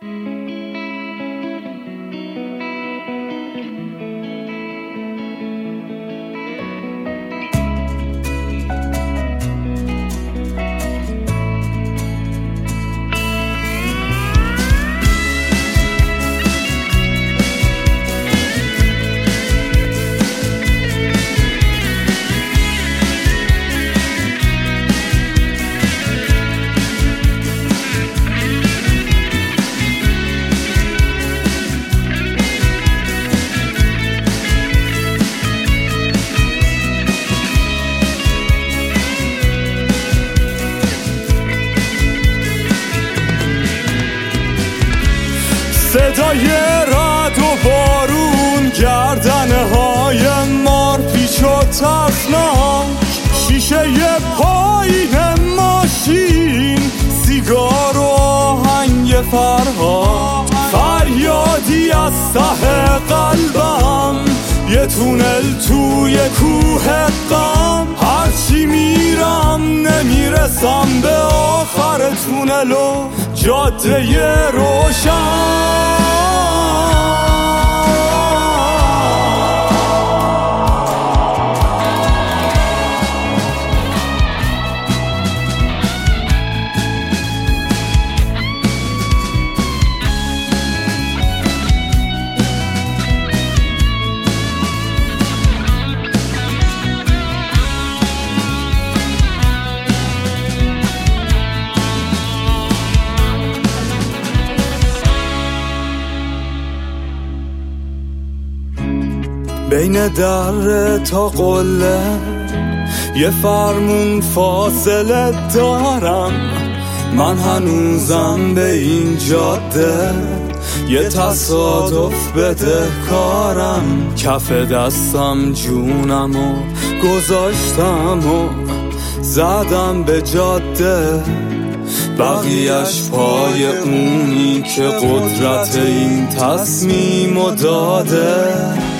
صدای رعد و بارون، گردنه های مار پیچ و ترسناک، شیشه پایین ماشین، سیگار و آهنگ فرهاد، فریادی از ته قلبم، یه تونل توی کوه غم. هرچی میرم نمیرسم به آخر تونل و جاده روشن. بین در تا قله یه فرمون فاصله دارم، من هنوزم به این جاده یه تصادف بده کارم. کف دستم جونم و گذاشتم و زدم به جاده، بقیهش پای اونی که قدرت این تصمیمو داده.